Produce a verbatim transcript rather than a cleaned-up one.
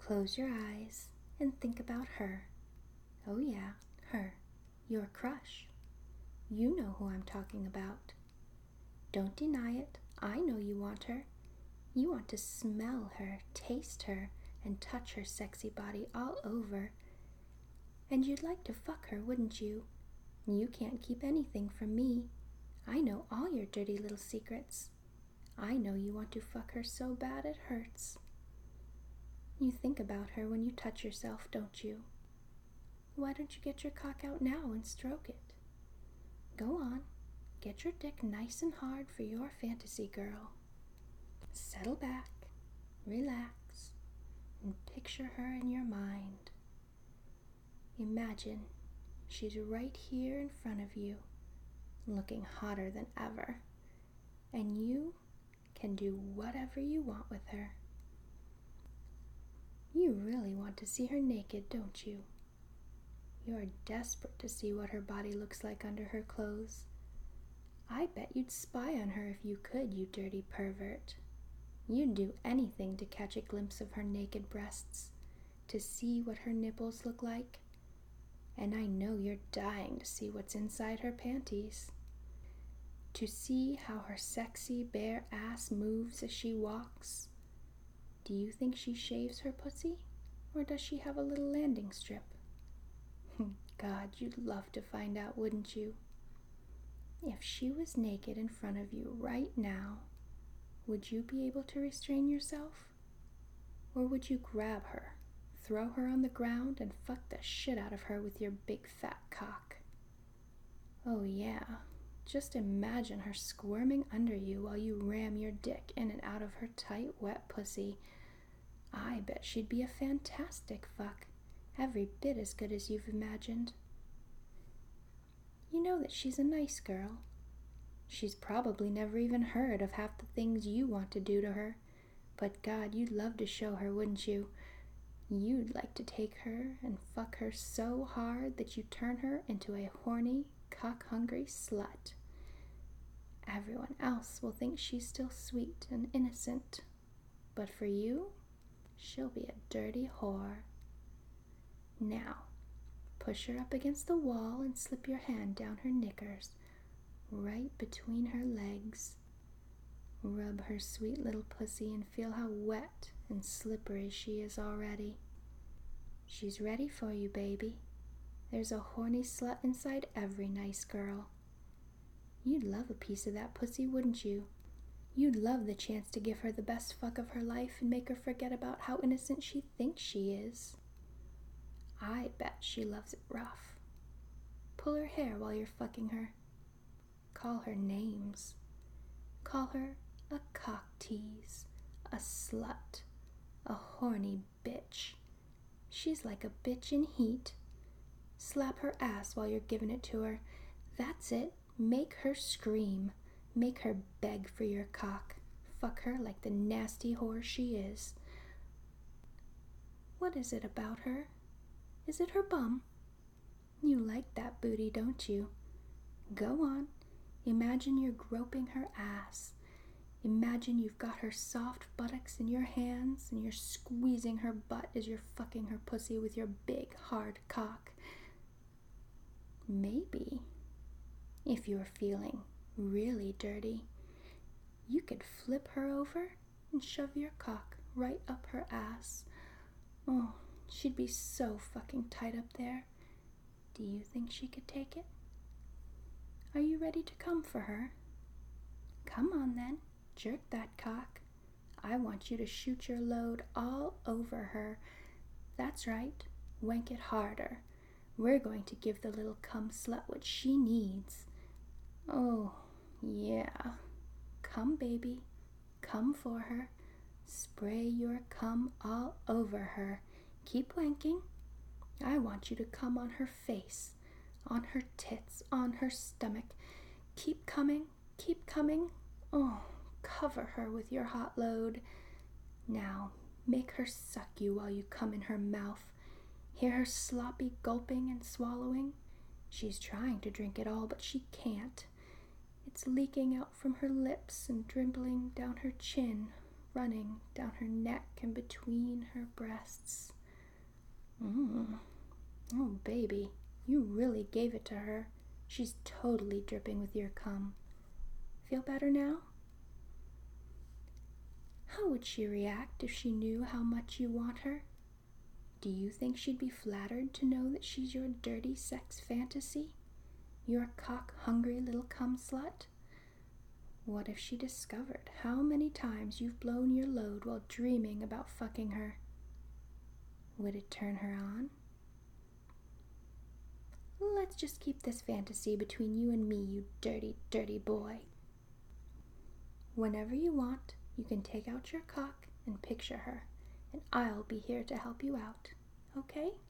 Close your eyes and think about her. Oh yeah, her, your crush. You know who I'm talking about. Don't deny it. I know you want her. You want to smell her, taste her, and touch her sexy body all over. And you'd like to fuck her, wouldn't you? You can't keep anything from me. I know all your dirty little secrets. I know you want to fuck her so bad it hurts. You think about her when you touch yourself, don't you? Why don't you get your cock out now and stroke it? Go on, get your dick nice and hard for your fantasy girl. Settle back, relax, and picture her in your mind. Imagine she's right here in front of you, looking hotter than ever, and you can do whatever you want with her. You really want to see her naked, don't you? You're desperate to see what her body looks like under her clothes. I bet you'd spy on her if you could, you dirty pervert. You'd do anything to catch a glimpse of her naked breasts, to see what her nipples look like. And I know you're dying to see what's inside her panties. To see how her sexy bare ass moves as she walks. Do you think she shaves her pussy, or does she have a little landing strip? God, you'd love to find out, wouldn't you? If she was naked in front of you right now, would you be able to restrain yourself? Or would you grab her, throw her on the ground, and fuck the shit out of her with your big fat cock? Oh yeah, just imagine her squirming under you while you ram your dick in and out of her tight, wet pussy. I bet she'd be a fantastic fuck, every bit as good as you've imagined. You know that she's a nice girl. She's probably never even heard of half the things you want to do to her, but God, you'd love to show her, wouldn't you? You'd like to take her and fuck her so hard that you turn her into a horny, cock-hungry slut. Everyone else will think she's still sweet and innocent, but for you, she'll be a dirty whore. Now, push her up against the wall and slip your hand down her knickers, right between her legs. Rub her sweet little pussy and feel how wet and slippery she is already. She's ready for you, baby. There's a horny slut inside every nice girl. You'd love a piece of that pussy, wouldn't you? You'd love the chance to give her the best fuck of her life and make her forget about how innocent she thinks she is. I bet she loves it rough. Pull her hair while you're fucking her. Call her names. Call her a cock tease, a slut, a horny bitch. She's like a bitch in heat. Slap her ass while you're giving it to her. That's it. Make her scream. Make her beg for your cock. Fuck her like the nasty whore she is. What is it about her? Is it her bum? You like that booty, don't you? Go on. Imagine you're groping her ass. Imagine you've got her soft buttocks in your hands and you're squeezing her butt as you're fucking her pussy with your big, hard cock. Maybe, if you're feeling really dirty, you could flip her over and shove your cock right up her ass. Oh, she'd be so fucking tight up there. Do you think she could take it? Are you ready to come for her? Come on then, jerk that cock. I want you to shoot your load all over her. That's right, wank it harder. We're going to give the little cum slut what she needs. Oh, yeah. Come, baby. Come for her. Spray your cum all over her. Keep wanking. I want you to come on her face, on her tits, on her stomach. Keep coming. Keep coming. Oh, cover her with your hot load. Now, make her suck you while you come in her mouth. Hear her sloppy gulping and swallowing? She's trying to drink it all, but she can't. It's leaking out from her lips and dribbling down her chin, running down her neck and between her breasts. Mmm. Oh, baby, you really gave it to her. She's totally dripping with your cum. Feel better now? How would she react if she knew how much you want her? Do you think she'd be flattered to know that she's your dirty sex fantasy? Your cock-hungry little cum slut? What if she discovered how many times you've blown your load while dreaming about fucking her? Would it turn her on? Let's just keep this fantasy between you and me, you dirty, dirty boy. Whenever you want, you can take out your cock and picture her, and I'll be here to help you out, okay?